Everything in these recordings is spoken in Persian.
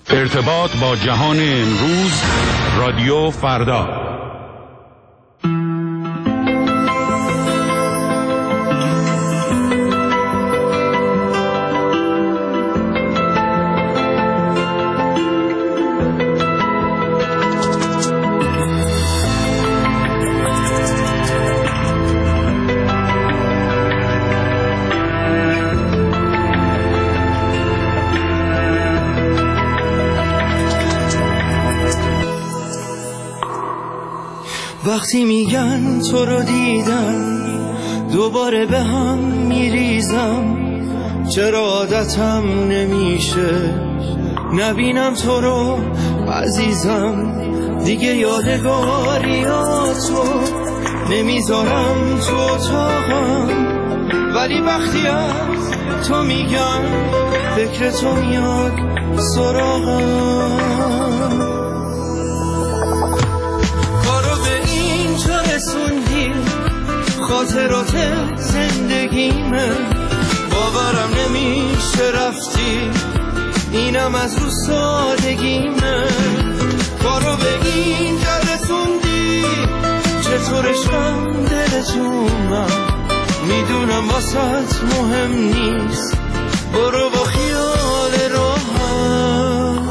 ارتباط با جهان امروز، رادیو فردا. وقتی میگن تو رو دیدم دوباره به هم میریزم، چرا عادتم نمیشه نبینم تو رو عزیزم، دیگه یادگاریاتو نمیذارم تو اتاقم، ولی وقتی از تو میگم فکر تو میاد سراغم. خاطرات زندگیمه، باورم نمیشه رفتی، اینم از رو سادگیمه، کارو به این جا رسوندی، چطور عشقم دلتونم، میدونم واسط مهم نیست، برو با خیال راحت.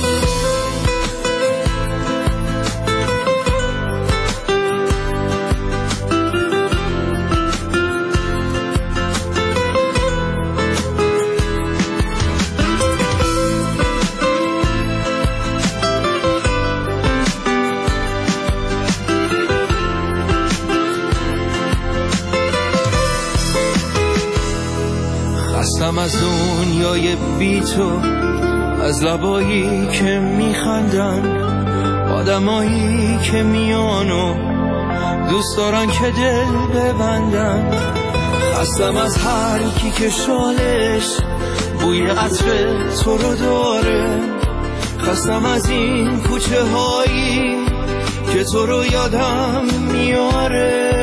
خستم از دنیای بی تو، از لبایی که میخندن، آدمایی که میانو دوست دارن که دل ببندن، خستم از هر کی که شالش بوی عطر تو رو داره، خستم از این کوچه هایی که تو رو یادم میاره،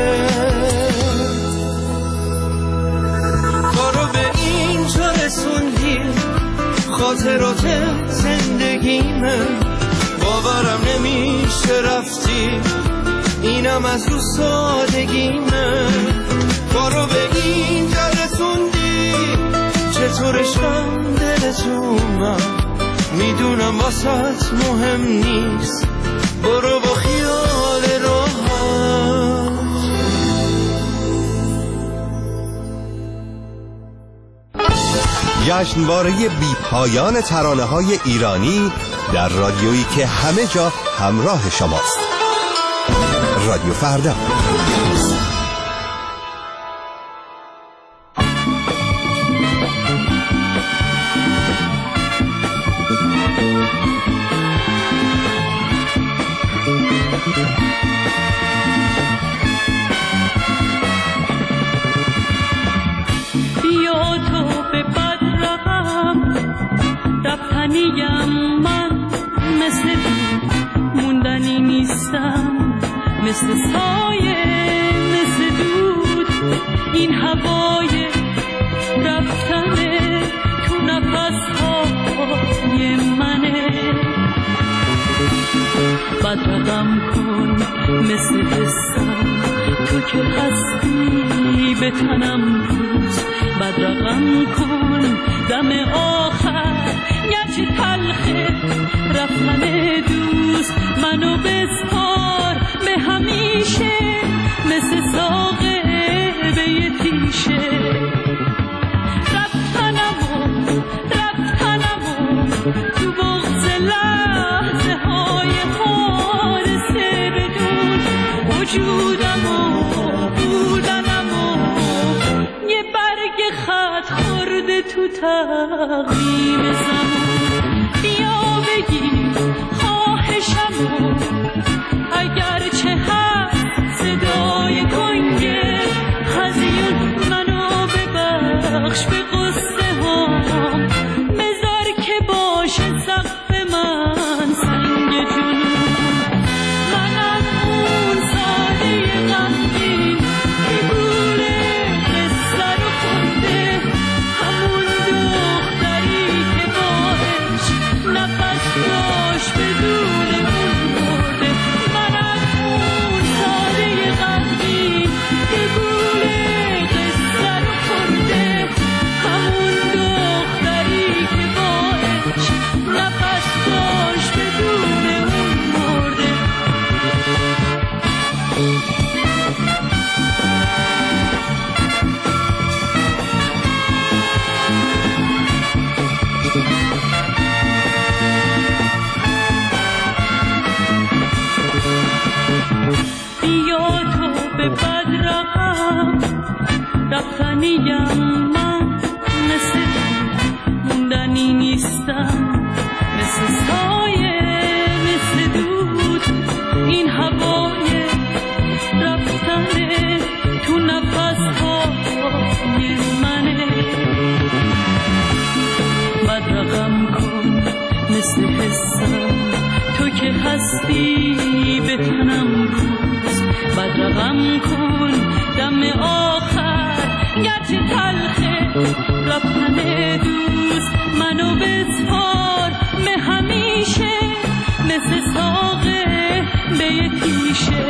کارو به اینجا رسوندی، خاطرات زندگیمه، باورم نمیشه رفتی، اینم از رو سادگیمه، کارو به اینجا رسوندی، چطور عشقم دلتونم، میدونم واسط مهم نیست، برو با خیال راحت. جشنواره بی پایان ترانه‌های ایرانی در رادیویی که همه جا همراه شماست. رادیو فردا. مثل سایه مثل دود، این هوای رفتنه تو نفسهای منه، بدرقم کن مثل قصم، تو که هستی به تنم دوست، بدرقم کن دم آخر گرچه تلخه رفتن دوست، منو بسپار به همیشه مثل ساقه به یه تیشه، رفتنمو تو بغض لحظه های خار سردون، وجودمو بودنمو یه برگ خط خورده تو تقویم زمان، بیا بگیر خواهشمو، اگر چه هست صدای کنگه هزیون، منو ببخش به قصه هام، بذار که باشه سقف من سنگ جنون، من از اون ساده غمگین که گوره قصه رو خونده، همون دختری که باش نفس نیم من مثل موندنی نیستم، مثل سایه مثل دود این هوای رفتنه تو نفس‌های منه. بدرقم کن مثل حسم تو که هستی به تنم روز، بدرقم کن دم آخر گرچه تلخه رفتن دوست، منو بسپار به همیشه مثل ساقه به یه تیشه.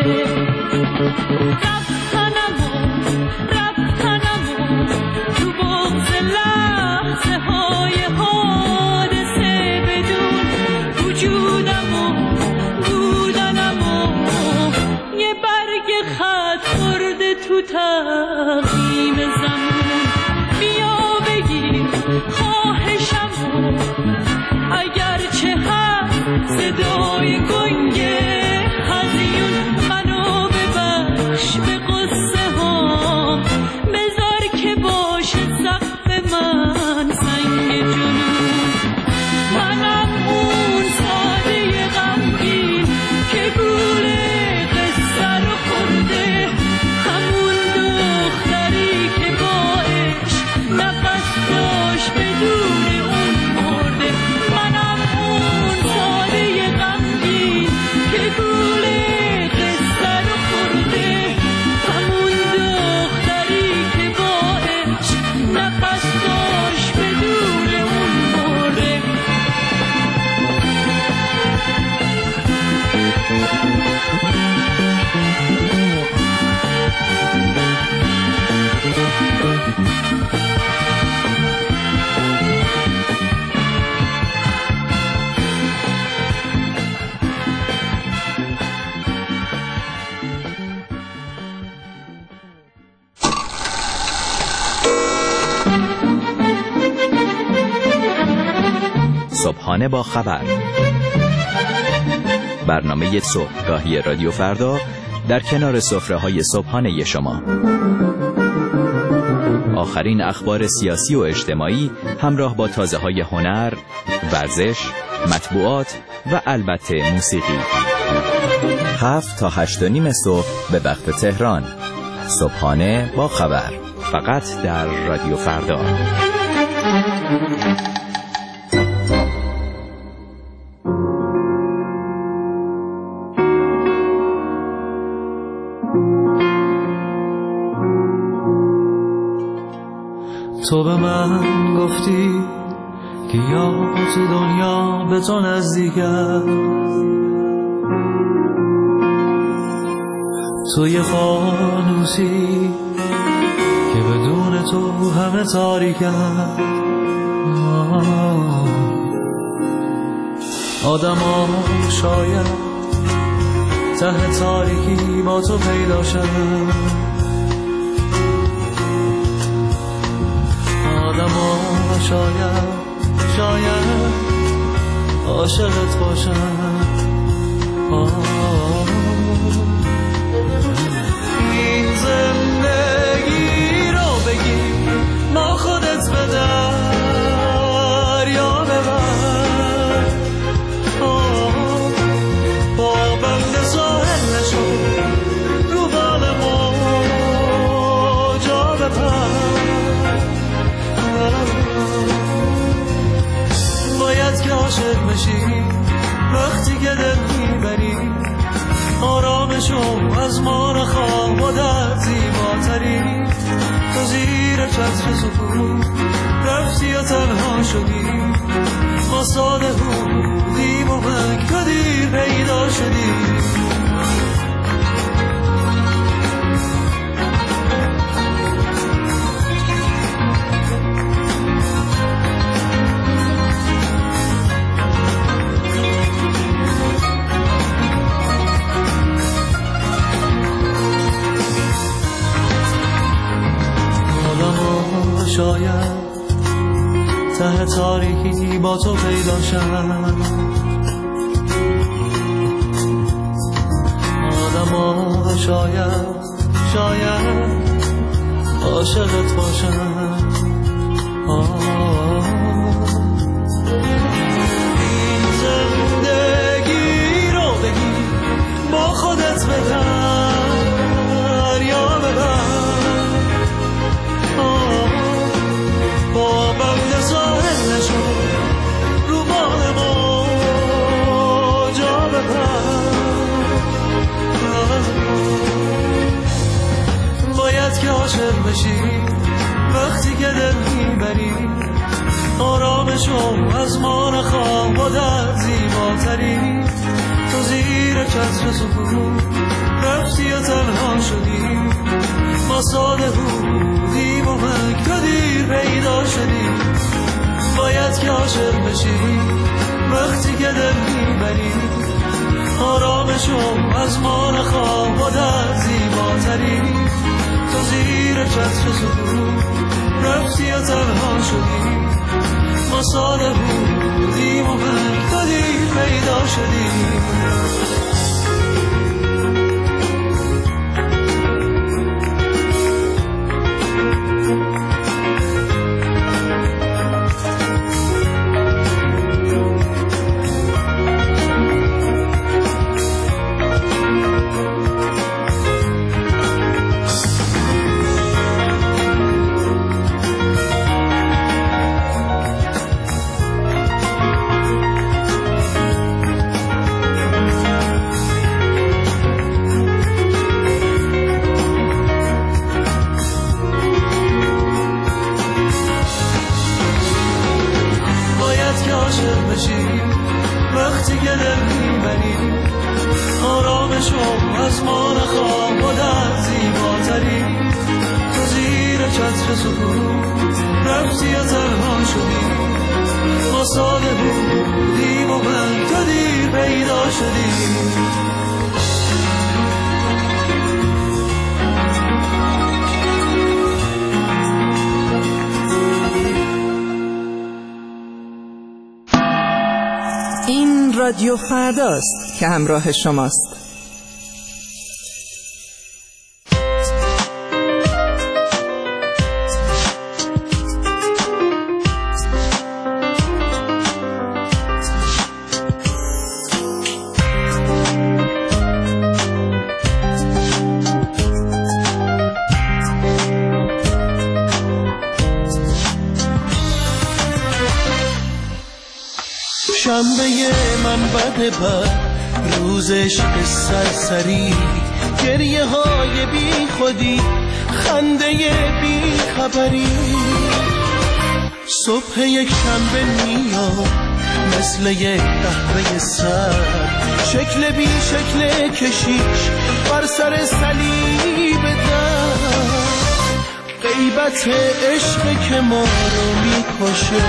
رفتنمو تو بغض لحظه های حادثه بدون وجودمو بودنمو یه برگ خط خورده تو تقویم زمان. بیا بگیر خواهشمو اگرچه هست صدای گنگه هزیون، منو ببخش به قصه هام، بذار که باشه سقف من سنگ جنون. منم اون ساده غمگین که گول قصه رو خورده، همون دختری که با عشق نفس داشت بدون اون مرده. منم اون ساده غمگین که گول قصه رو خورده، همون دختری که با عشق نفس داشت بدون اون مرده. صبحانه با خبر، برنامه صبحگاهی رادیو فردا در کنار سفره‌های صبحانه شما. آخرین اخبار سیاسی و اجتماعی همراه با تازه‌های هنر، ورزش، مطبوعات و البته موسیقی. 7 تا 8:30 صبح به وقت تهران. صبحانه با خبر، فقط در رادیو فردا. تو به من گفتی که یا تو دنیا به تو نزدیکم، تو یه فانوسی که بدون تو همه تاریکم. آدم ها شاید ته تاریکی با تو پیدا شدن، آدم ها شاید عاشقت باشن. این زندگی رو بگی ما خودت به دریا ببر، با بند ساحل نشو رو بال ما جا بپر. باید که عاشق بشی وقتی که دل میبری، آرامشو از ما نخواه و در زیباتری. تو زیر چتر سکوت رفتی و تنها شدی، ما ساده بودیم و من که دیر پیدا شدی. شاید ته تاریکی با تو پیدا شد، آدم ها شاید عاشقت باشم. این زندگی رو بگی با خودت ببر یا ببر، با بند ظاهر نشو رو بال ما جا ببر. باید که عاشق بشی وقتی که دل میبری، آرامشو از ما نخواه با در زیباتری. تو زیر چتر سکون رفتی و تنها شدی، ما ساده بودیم و من تو دیر پیدا شدی. باید که عاشق بشی وقتی که دل میبری، آرامشو از ما نخواه با در زیباتری. تو زیر چتر سکون رفتی و تنها شدی، ما ساده بودیم و من تو دیر پیدا شدی. وقتی که دل میبری، آرامشو از ما نخواه با در زیباتری. تو زیر چتر سکون رفتی و تنها شدی، ما ساده بودیم و من تو دیر پیدا شدی. رادیو فرداست که همراه شماست. شنبه من بده بر روز عشق سرسری، گریه های بی خودی، خنده بی خبری. صبح یک شنبه میاد مثل یک قهوه سرد، شکل بی شکل کشیش بر سر صلیب درد. غیبت عشق که ما رو میکشه،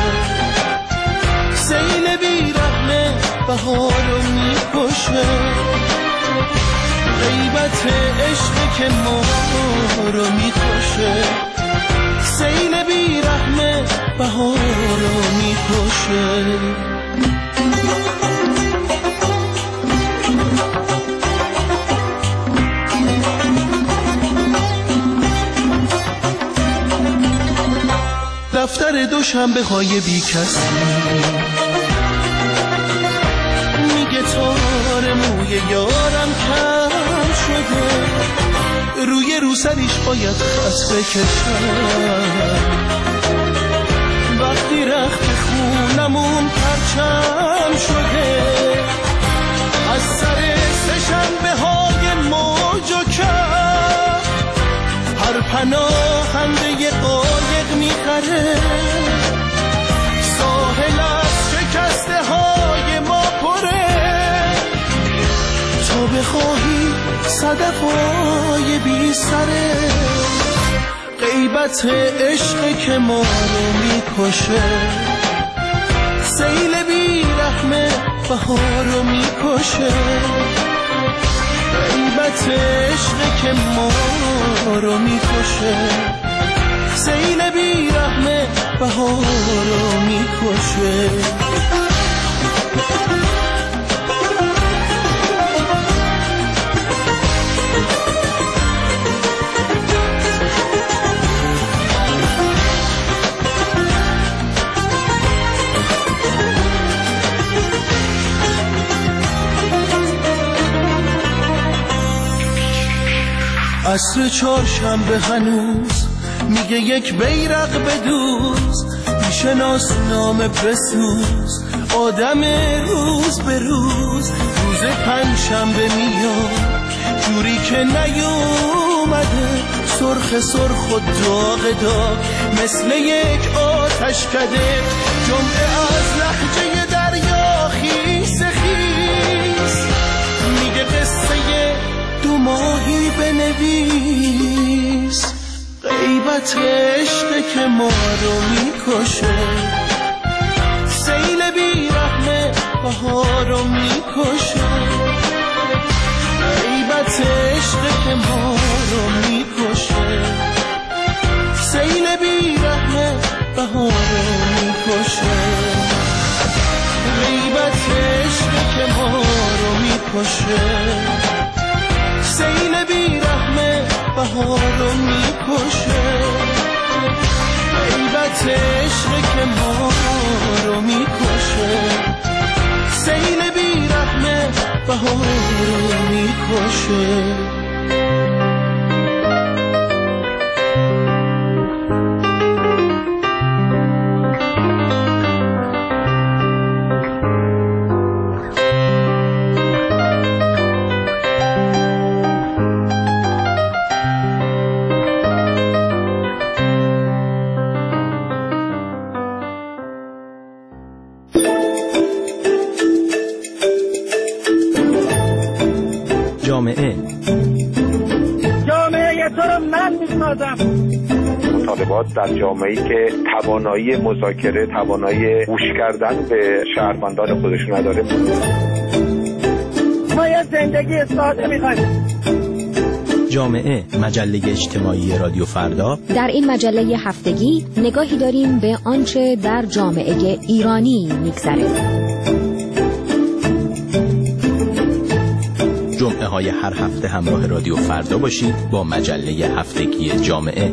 سیل بی رحمه بهار رو میکشه. غیبت عشق که ما رو میکشه، سیل بی رحمه بهار رو میکشه. دفتر دوشنبه های بی کسی میگه تار موی یارم کم شده، روی روسریش باید خط بکشم. وقتی رخت خونمون پرچم شده، از سر سه‌شنبه های موج و کف هر پناهنده قایق میخره. ساحل از شکسته های ما پره، تا بخواهی صدف های بی سره. غیبت عشق که ما رو میکشه، سیل بی رحمه بهار رو میکشه. غیبت عشق که ما رو میکشه، سیل بی رحمه بهار رو میکشه. عصر چهارشنبه هنوز میگه یک بیرق بدوز، میشناس نام بسوز آدم روز به روز. روز پنجشنبه میاد جوری که نیومده، سرخ سرخ و داغ داغ مثل یک آتش کده. جمعه از لهجه دریا خیس خیس میگه قصه دو ماهی بنویس. غیبت عشقه که ما رو میکشه، سیل بیرحمه بهار رو میکشه. غیبت عشقه که ما رو میکشه، سیل بیرحمه بهار رو میکشه. غیبت عشقه که ما رو میکشه، سیل بیرحمه بهار رو میکشه. غیبت عشقه که ما رو میکشه، سیل بیرحمه بهار رو میکشه. جامعه تو رو من می‌سازم. مطالبات در جامعه‌ای که توانایی مذاکره، توانایی گوش کردن به شهروندان خودش نداره. ما یه زندگی ساده می‌خوایم. جامعه، مجله اجتماعی رادیو فردا. در این مجله هفتگی نگاهی داریم به آنچه در جامعه ایرانی می‌گذره. جمعه های هر هفته همراه رادیو فردا باشید با مجله هفتگی جامعه.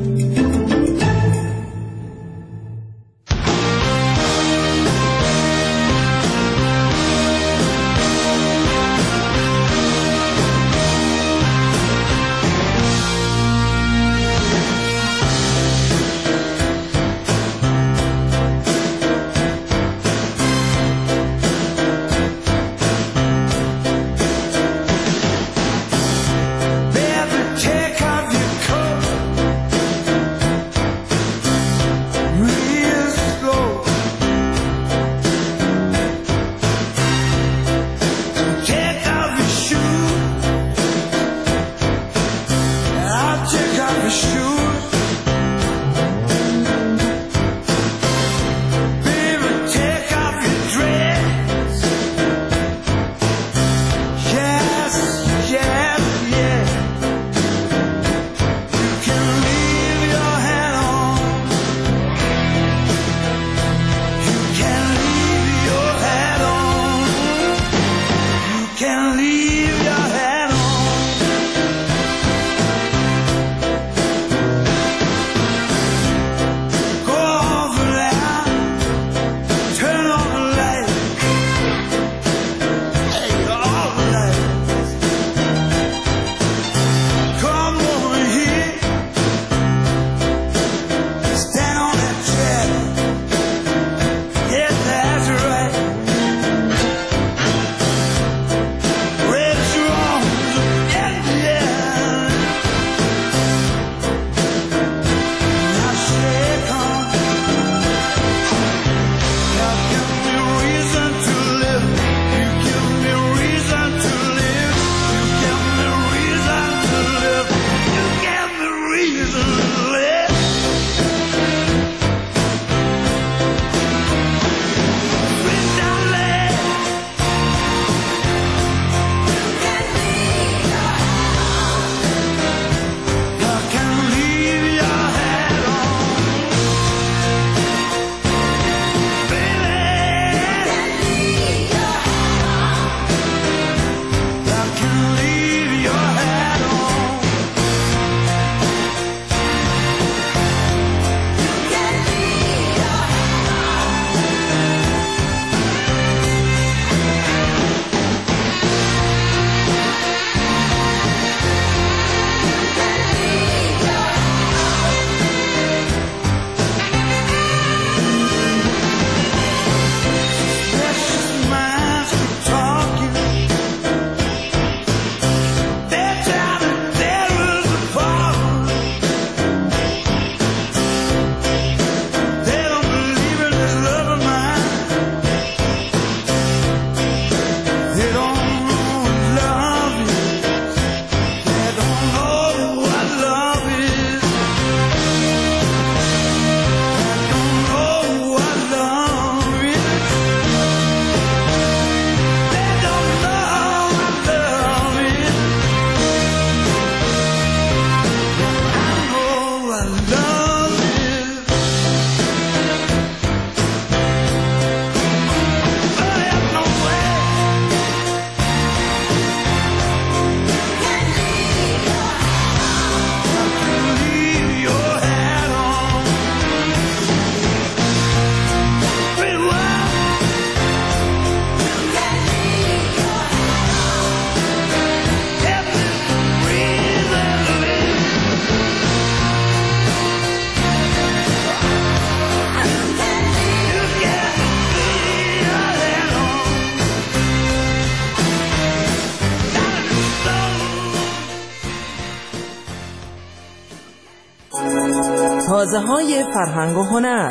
تازه‌های فرهنگ و هنر.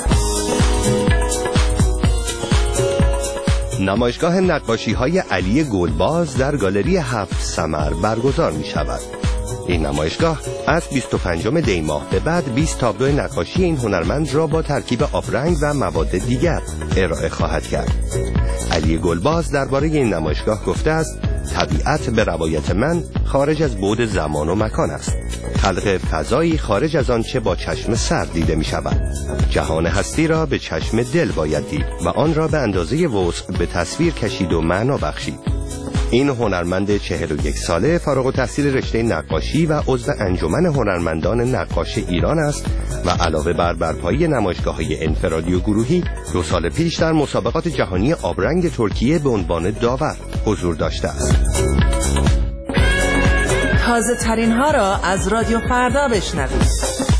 نمایشگاه نقاشی‌های علی گلباز در گالری 7 ثمر برگزار می‌شود. این نمایشگاه از 25 دی ماه به بعد 20 تابلو نقاشی این هنرمند را با ترکیب آبرنگ و مواد دیگر ارائه خواهد کرد. علی گلباز درباره این نمایشگاه گفته است: طبیعت به روایت من خارج از بعد زمان و مکان است. خلق فضایی خارج از آنچه با چشم سر دیده می شود. جهان هستی را به چشم دل باید دید و آن را به اندازه وسع به تصویر کشید و معنا بخشید. این هنرمند 41 ساله فارغ التحصیل رشته نقاشی و عضو انجمن هنرمندان نقاش ایران است و علاوه بر برپایی نمایشگاه‌های انفرادی و گروهی 2 سال پیش در مسابقات جهانی آبرنگ ترکیه به عنوان داور حضور داشته است. تازه ترین ها را از رادیو فردا بشنوید.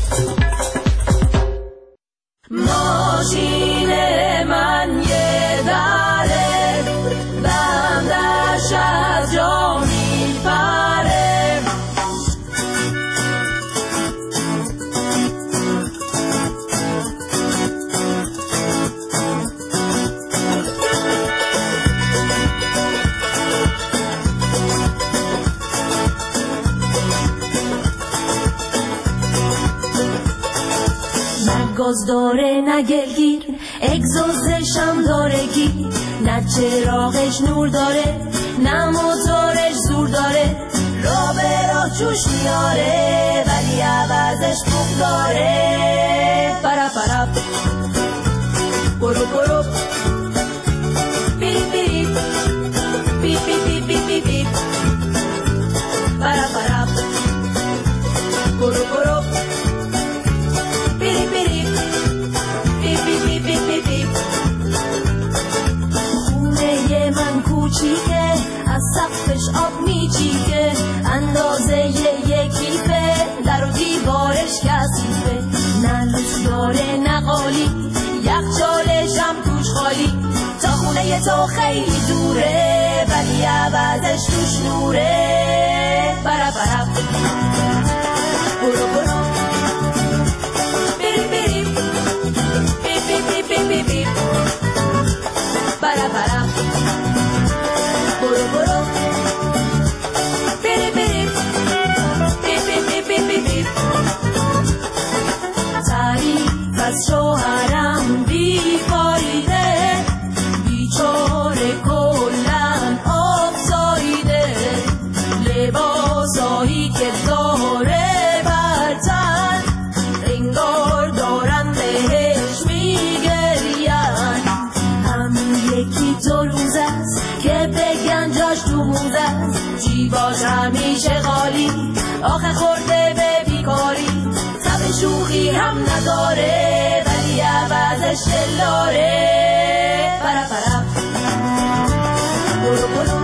ماشین من یه داره بندش از جا میپره گاز داره نه گلگیر اگزوزش هم داره گیر نه چراغش نور داره نه موتورش زور داره را به راه جوش میاره ولی عوضش بوق داره برا برا برو برو بیری بیری بی بی بی بی بی بی برا برا برو برو بیری بیری بی بی بی بی خونه من کوچیکه از سقفش آب میچیکه اندازه یکیفه در و دیوارش کثیفه نه لوس داره نه قالی یخچالش هم توش خالی تا خونه تو خیلی دوره ولی عوضش توش نوره برا برا برو برو بیری بیری بی بی برا برا برو برو بیری بیری بی بی تعریف از شوهرم بیفایده بیچاره کلن آب سایده لباسایی که داره برتن انگار دارن بهش میگرین یکی 2 روز است که بگن جاش تو موزه است جیباش همیشه خالی آخه خورده به بیکاری تب شوخی هم نداره ولی عوضش دل داره برا برا برو برو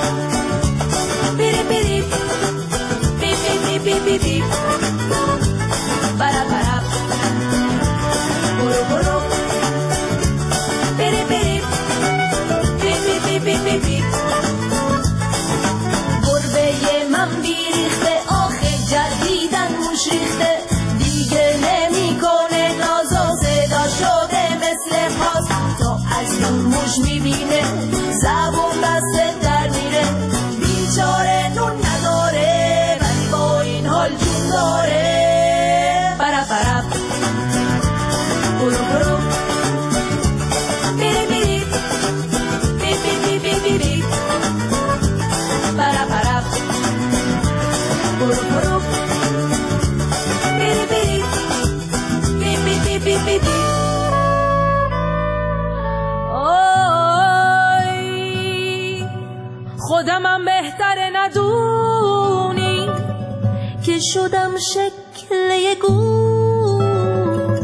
بیری بیری بی بی بی بی بی برا برا برو برو بیری بیری بی بی گربه من بیریخته آخه جدیدن موش ریخته دیگه نمیکنه ناز و صدا شده مثل خاص تا از اون موش میبینه زبون بسته در میره بیچاره نون نداره ولی با این حال جون داره برا برا برو برو بیری بیری بیری برا برا برو برو بیری بیری بی بی بی بی آی خودمم بهتره ندونی که شدم شکل یه گون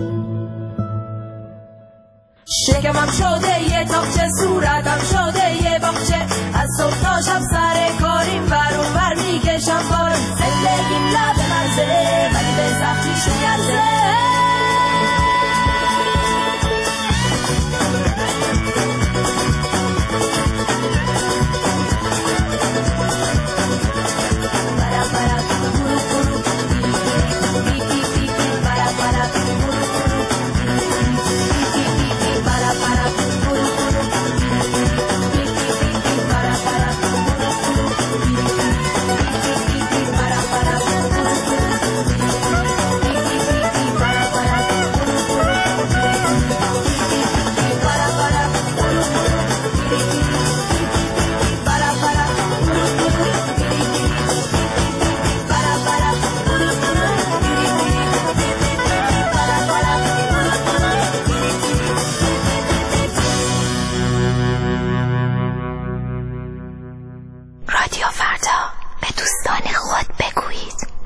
شکمم شده یه تاقچه صورتم شده یه باغچه از صبح تا شب سر کاریم ور اون ور میکشم بارم زندگیم لب مرزه ولی به سختیش میارزه برا برا برو برو بی بی بی بی برا برا فردا به دوستان خود بگویید.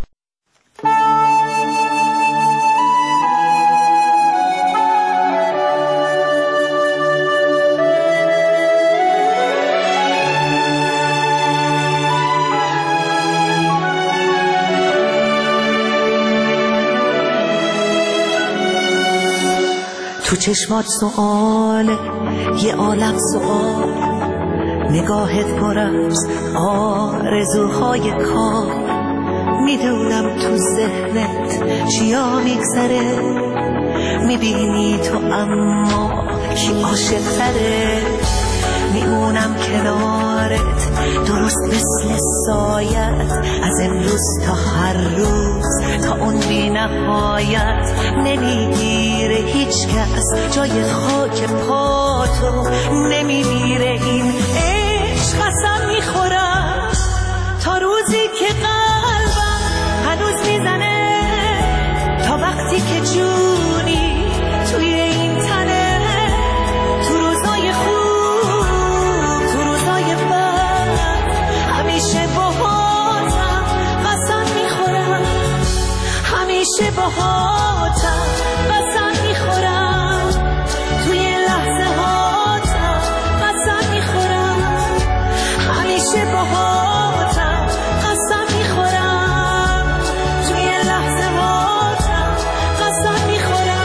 تو چشمات سؤاله، یه عالم سؤال، نگاهت پر از آرزوهای کار. میدونم تو ذهنت چیا میگذره، میبینی تو اما کی عاشق تره. میمونم کنارت درست مثل سایت، از امروز تا هر روز تا اون بی نهایت. نمیگیره هیچ کس جای خاک پاتو، نمیمیره این عشق. قسم میخورم تا روزی که قلبم هنوز میزنه، تا وقتی که جونی توی این تنه. تو روزای خوب، تو روزای بد، همیشه باهاتم. قسم میخورم همیشه باهاتم. قسم میخورم توی لحظه هاتم. قسم میخورم همیشه باهاتم. قسم میخورم توی لحظه هاتم. قسم میخورم.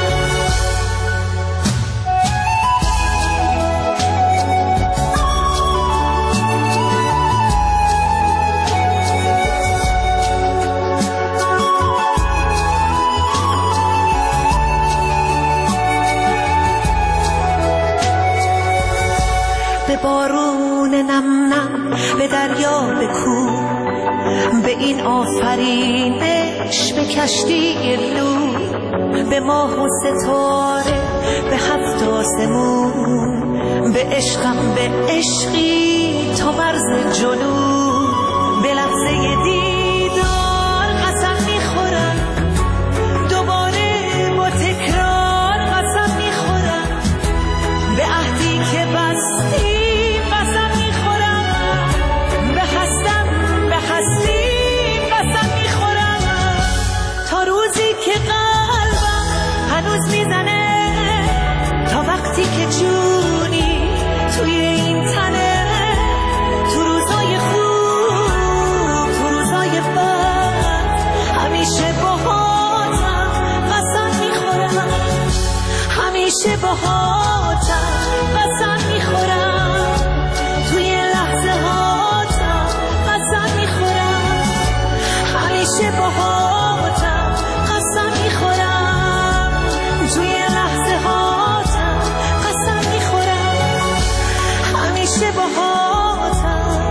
به بارون نم نم، به دریا، به کوه، به این آفرینش، به کشتی نور، به ماه و ستاره، به هفت آسمون، به عشقم، به عشقی تا مرز جنون. به لحظه دیدار قسم میخورم، دوباره با تکرار قسم میخورم. به عهدی که بستی قسم میخورم، به هستی قسم میخورم. تا روزی که قلبم هنوز میزنه، تا وقتی که جونی توی این تنه. تو روزای خوب، تو روزای بد، همیشه باهاتم. قسم میخورم همیشه باهاتم. قسم میخورم توی لحظه هاتم. قسم میخورم همیشه باهاتم. قسم میخورم توی لحظه هاتم. قسم میخورم همیشه باهاتم.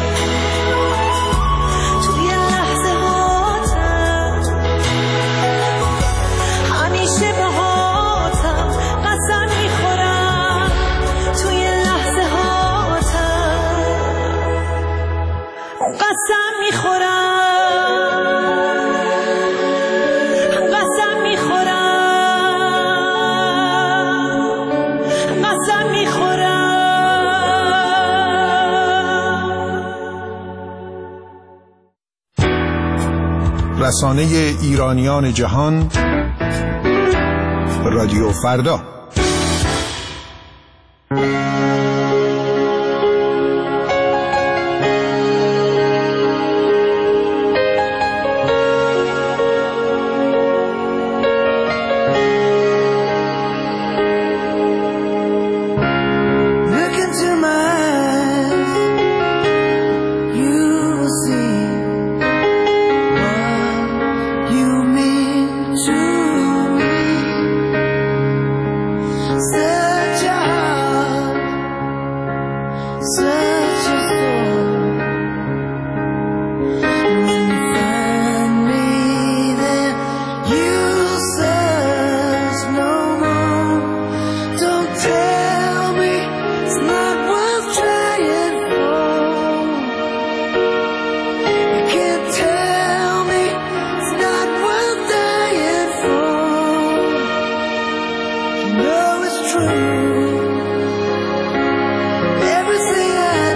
توی لحظه هاتم همیشه باهاتم. قسم میخورم توی لحظه هاتم. قسم میخورم. قسم میخورم. قسم میخورم. رسانه ایرانیان جهان، رادیو فردا. Look into my eyes, you will see what you mean to me. Such a heart, such a soul. When you find me there, you'll search no more. Don't tell me it's not worth trying for. You can't tell me it's not worth dying for. You know it's true. Everything I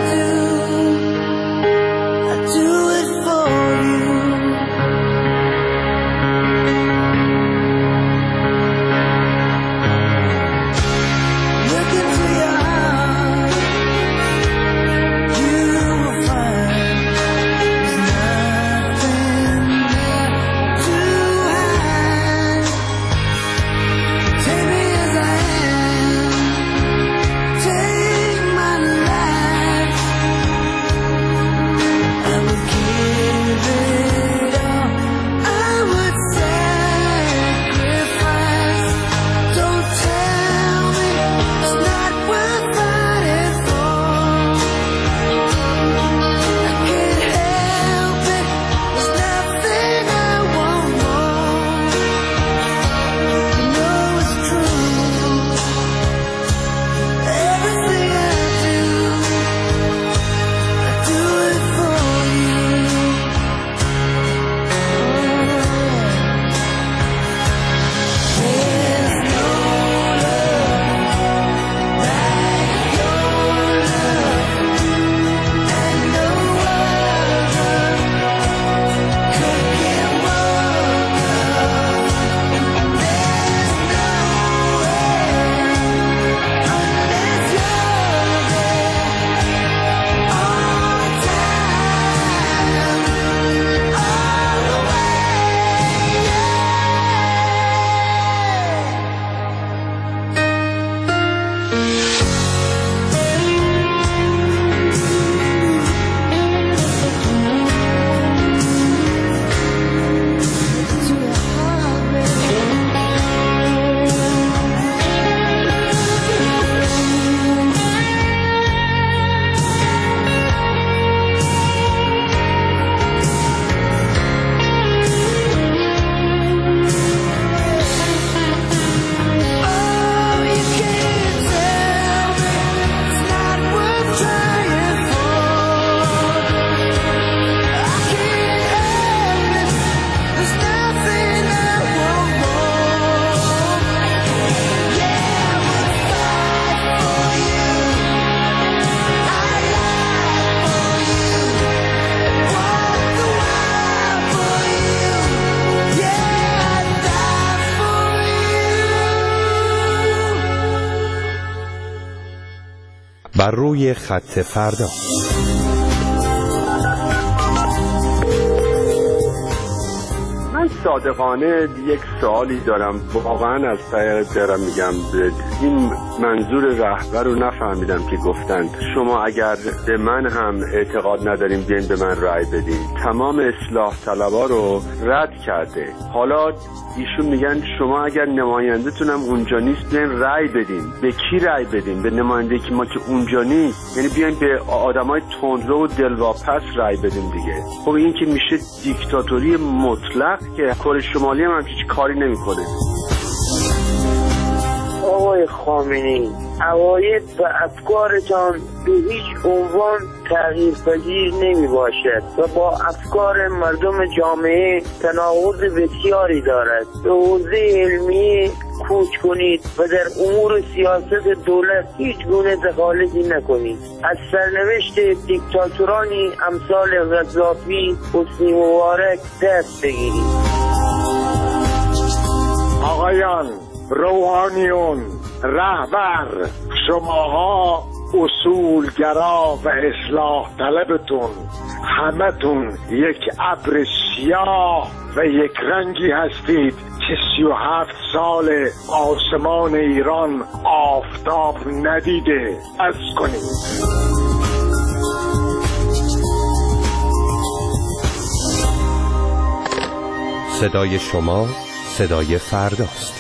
بر روی خط فردا. من صادقانه یک سوالی دارم، واقعا از ته دلم میگم این منظور رهبر رو نفهمیدم که گفتند شما اگر به من هم اعتقاد نداریم بیاین به من رأی بدین. تمام اصلاح طلبا رو رد کرده. حالا ایشون میگن شما اگر نماینده‌تون هم اونجا نیست بیاین رأی بدین. به کی رأی بدین؟ به نماینده که ما که اونجا نیست، یعنی بیاین به آدمای تندرو و دلواپس رأی بدین دیگه. خب این که میشه دیکتاتوری مطلق که کره شمالی هم هیچ کاری نمیکنه. آقای خامنه‌ای، عقاید و افکارتان به هیچ عنوان تغییر پذیر نمی باشد و با افکار مردم جامعه تناقض بسیاری دارد. به حوزه علمی کوچ کنید و در امور سیاست دولت هیچ گونه دخالتی نکنید. از سرنوشت دیکتاتورانی امثال قذافی، حسنی مبارک دست بگیرید. آقایان، روحانیون، رهبر، شماها اصولگرا و اصلاح طلبتون همتون یک ابر سیاه و یک رنگی هستید که 37 سال آسمان ایران آفتاب ندیده. از کنید. صدای شما صدای فرداست.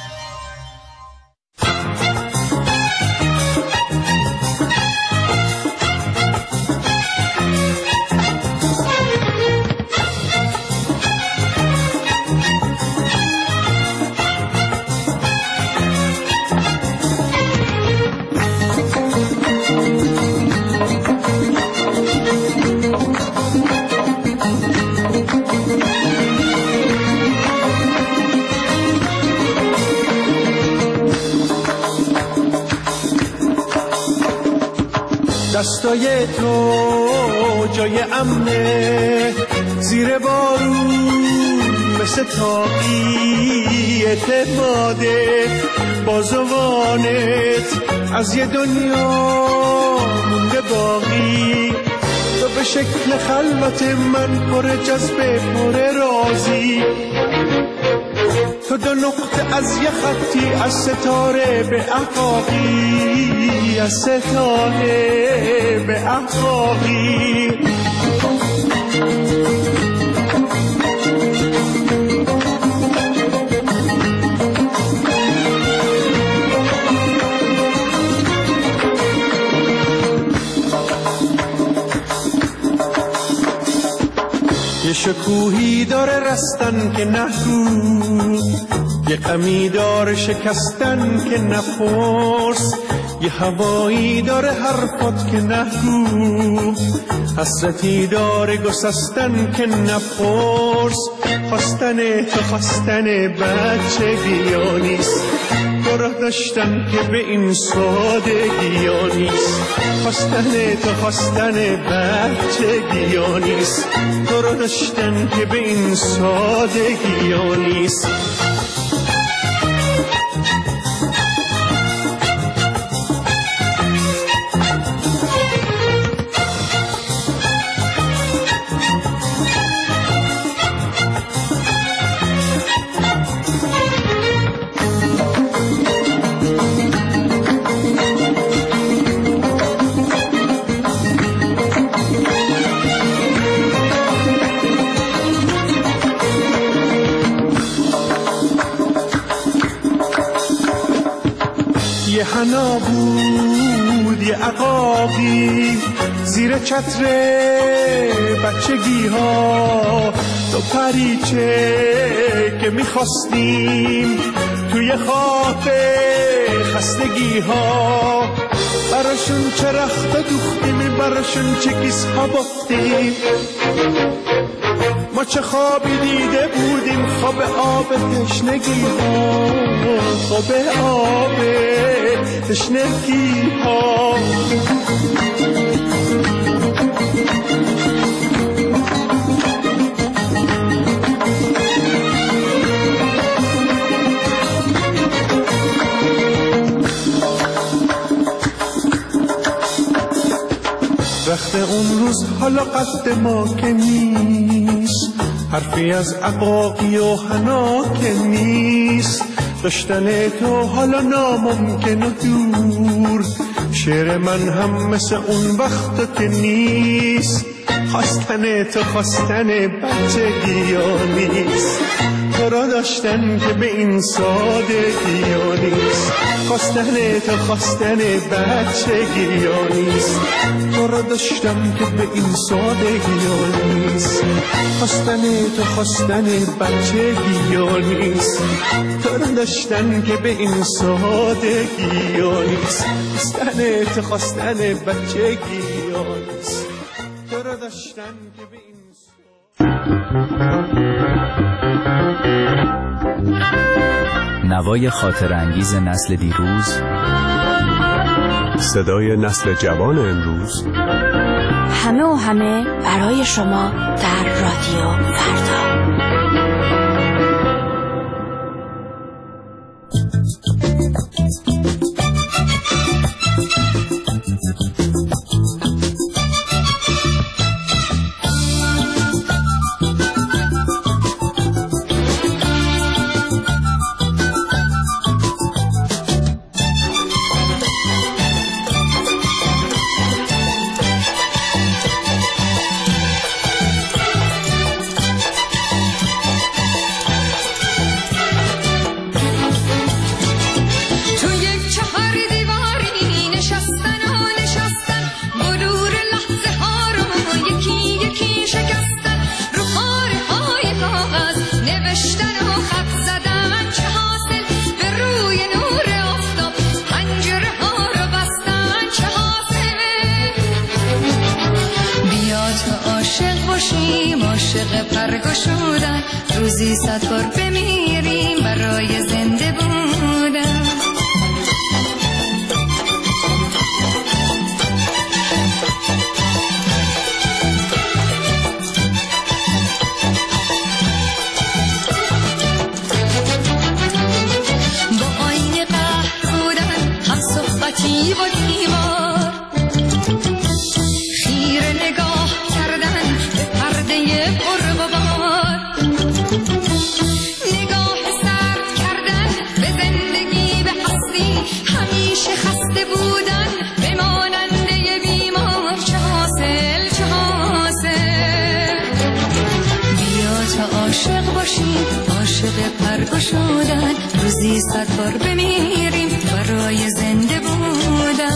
دستای تو جای امنه، زیر بارون مثل تاقی اعتماده، بازوانت از یه دنیا مونده باقی. تو به شکل خلوت من پر جذبه پر رازی، تو دو نقطه از یه خطی از ستاره به احقاقی، از ستاره به احقاقی. یه شکوهی داره رستن که نگو، یه غمی داره شکستن که نپرس، یه هوایی داره حرفات که نگو، حسرتی داره گسستن که نپرس. خواستن تو خواستن بچگی ها نیست، تو راه داشتن که به این سادگی ها نیست. خواستن تو خواستن بچگی ها نیست، تو راه داشتن که به این سادگی ها نیست. یه حنا بود یه عقاقی زیر چتر بچگی ها، تو پریچه که میخواستیم توی خواب خستگی ها. براشون چه رخت دوختیم، براشون چه کیس ها باختیم. ما چه خوابی دیده بودیم، خواب آب تشنگی ها، خواب آب تشنگی ها. وقت اون روز حالا قصد ما که نیست، حرفی از عقاقی و حنا که نیست، داشتن تو حالا ناممکن و دور، شعر من هم مثل اون وقت که نیست، خواستن تو خواستن بچگی ها نیست، تو را داشتن که به این سادگی ها نیست، خواستن تو خواستن بچگی ها نیست، تو را داشتم که به این سادگی ها نیست، خواستن تو خواستن بچگی ها نیست، تو را داشتن که به این سادگی ها نیست، خواستن تو خواستن بچگی ها نیست، تو را داشتن که به این نوای خاطر انگیز نسل دیروز، صدای نسل جوان امروز، همه و همه برای شما در رادیو فردا. روزی 100 بار بمیریم برای زنده بودن. با آینه قهر بودن، هم صحبتی و دیوار، خیره نگاه کردن به پرده پرغبار، نگاه سرد کردن به زندگی به هستی، همیشه خسته بودن به ماننده بیمار. چه حاصل چه حاصل؟ بیا تا عاشق باشیم، عاشق پرگشودن، روزی 100 بار بمیریم برای زنده بودن.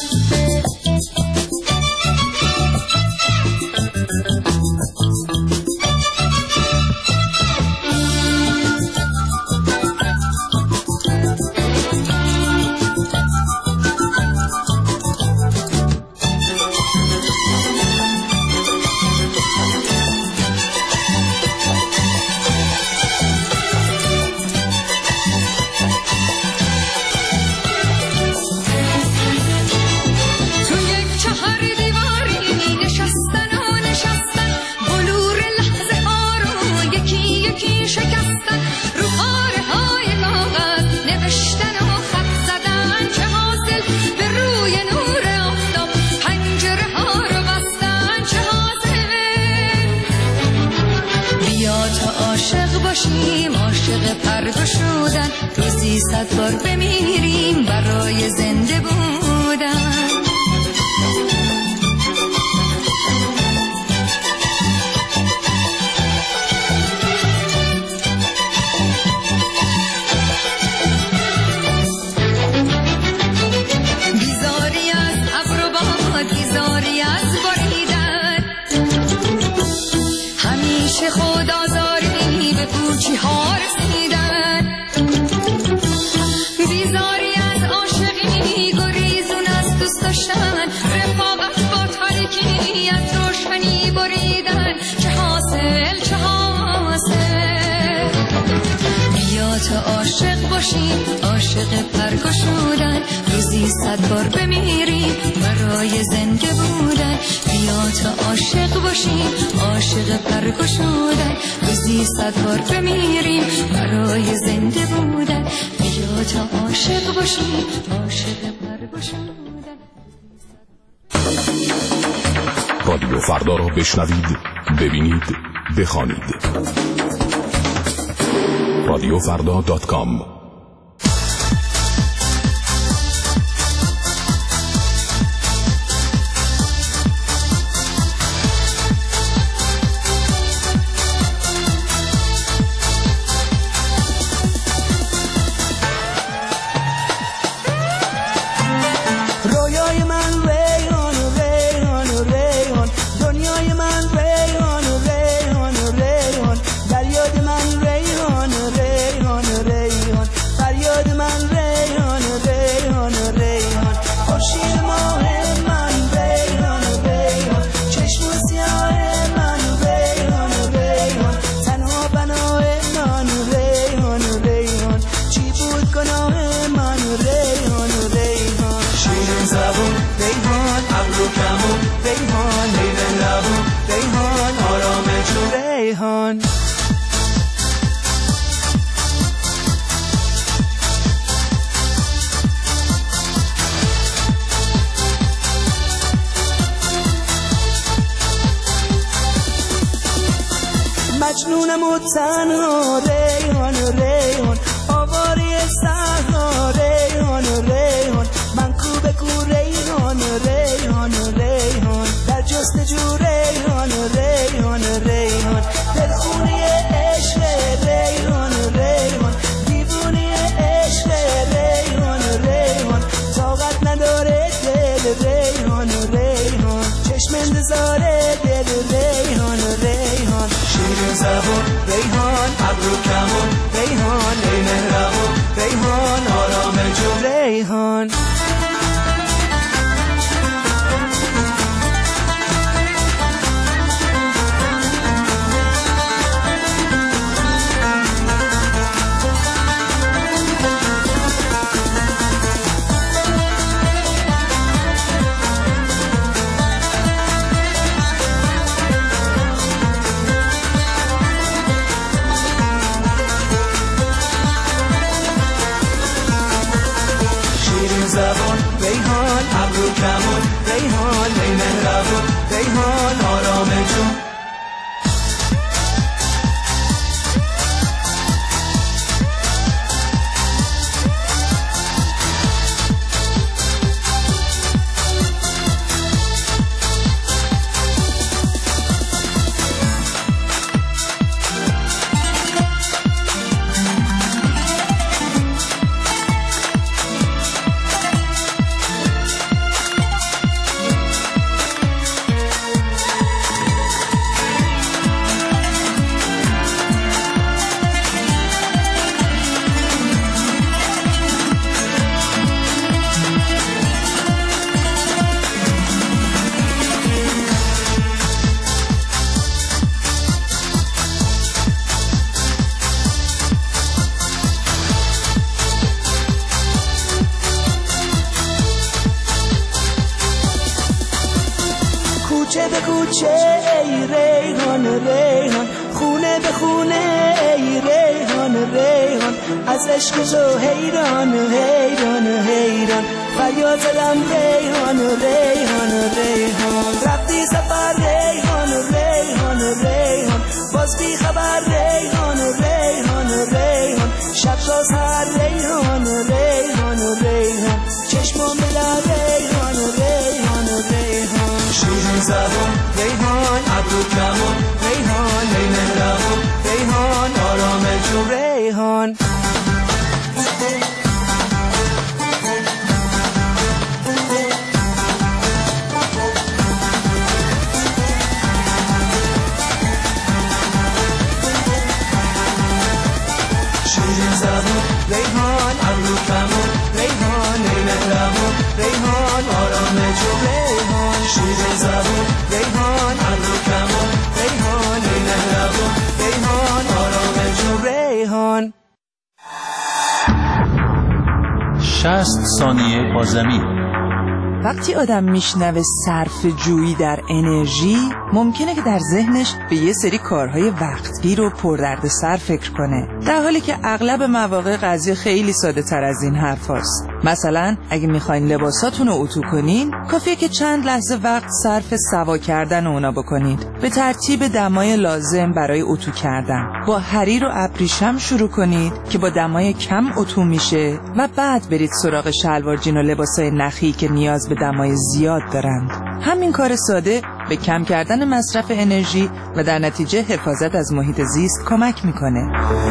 عاشق پرگشودن، روزی 100 بار بمیریم برای زنده بودن. بیزاری از ابر و باد، بیزاری از بریدن، همیشه خود آزاری به پوچی ها رسیدن. بیزاری از عاشقی، گریزون از دوست داشتن، رفاقت با تاریکی از روشنی بریدن. چه حاصل چه حاصل؟ بیا تا عاشق باشیم، عاشق پرگشودن، روزی 100 بار بمیریم برای زنده بودن. بیا تا عاشق باشیم، عاشق پرگشودن، روزی 100 بار بمیریم برای زنده بودن. بیا تا عاشق باشیم، عاشق پرگشودن. رادیو فردا را بشنوید، ببینید، بخوانید. radiofrda.com. مجنونم و تنها ریحان ریحان آواری صحرا ریحان ریحان من کوبه کو ریحان ریحان ریحان در جستجو ریحان ریحان ریحان دلخونی عشق ریحان ریحان دیوونی عشق ریحان ریحان طاقت نداره دل ریحان ریحان چشم انتظار دل ریحان ریحان شیرین زبون ریحان ابرو کمون ریحان ای مهربون ریحان آرام جون ریحان زبان ریحان ابرو کمون ریحان ای مهربون ریحان آرام جون کوچه به کوچه ای ریحان ریحان خونه به خونه ای ریحان ریحان از عشق تو حیران حیران حیران فریاد زدم ریحان ریحان ریحان رفتی سفر ریحان ریحان ریحان باز بی خبر ریحان ریحان ریحان شب تا سحر ریحان ریحان ریحان چشمام بلند ریحان ریحان ریحان شیرین زبون ریحان ابرو کمون ریحان ای مهربون ریحان آرام جون ریحان شیرین زبون ریحان ابرو کمون ریحان ای مهربون ریحان آرام جون ریحان شیرین زبون ریحان ابرو کمون ریحان ای مهربون ریحان آرام جون ریحان 60 ثانیه با زمین. وقتی آدم میشنوه صرف جویی در انرژی ممکنه که در ذهنش به یه سری کارهای وقتگیر و پردردسر فکر کنه، در حالی که اغلب مواقع قضیه خیلی ساده تر از این حرف هست. مثلا اگه میخواین لباساتون رو اتو کنین، کافیه که چند لحظه وقت صرف سوا کردن اونا بکنید. به ترتیب دمای لازم برای اتو کردن. با حریر و ابریشم شروع کنید که با دمای کم اتو میشه و بعد برید سراغ شلوار جین و لباسای نخی که نیاز به دمای زیاد دارند. همین کار ساده به کم کردن مصرف انرژی و در نتیجه حفاظت از محیط زیست کمک میکنه.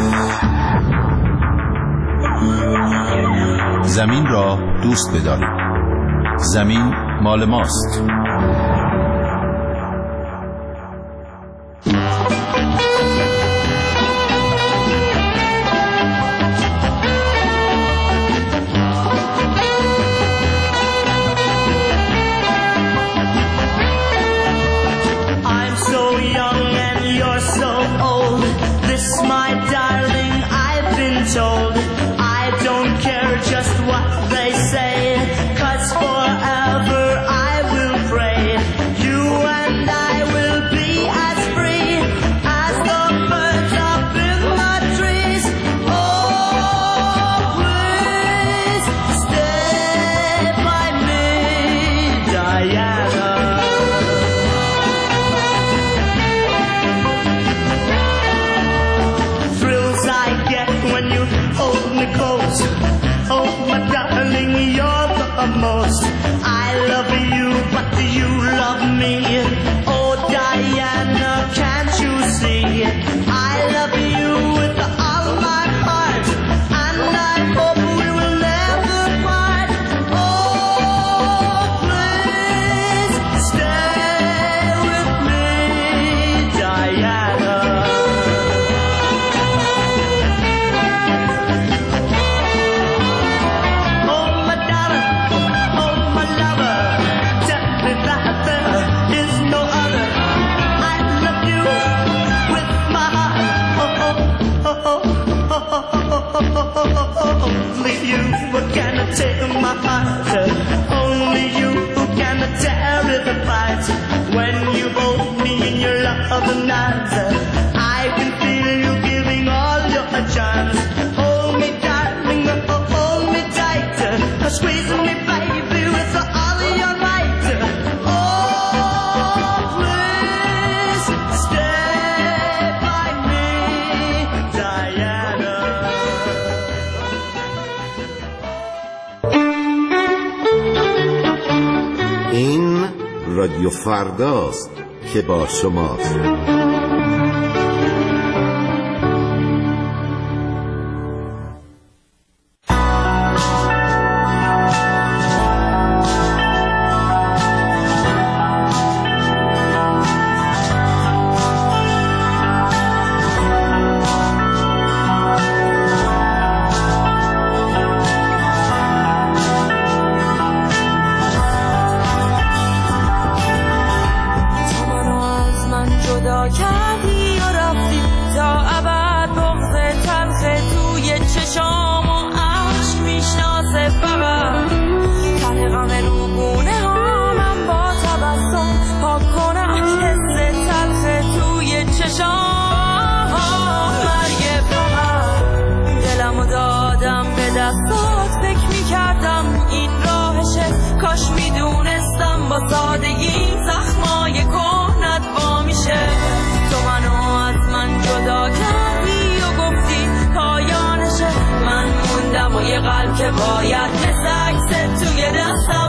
زمین را دوست بدارید. زمین مال ماست. این رادیو فرداست که با شماست. که باید مثل عکست توی دستم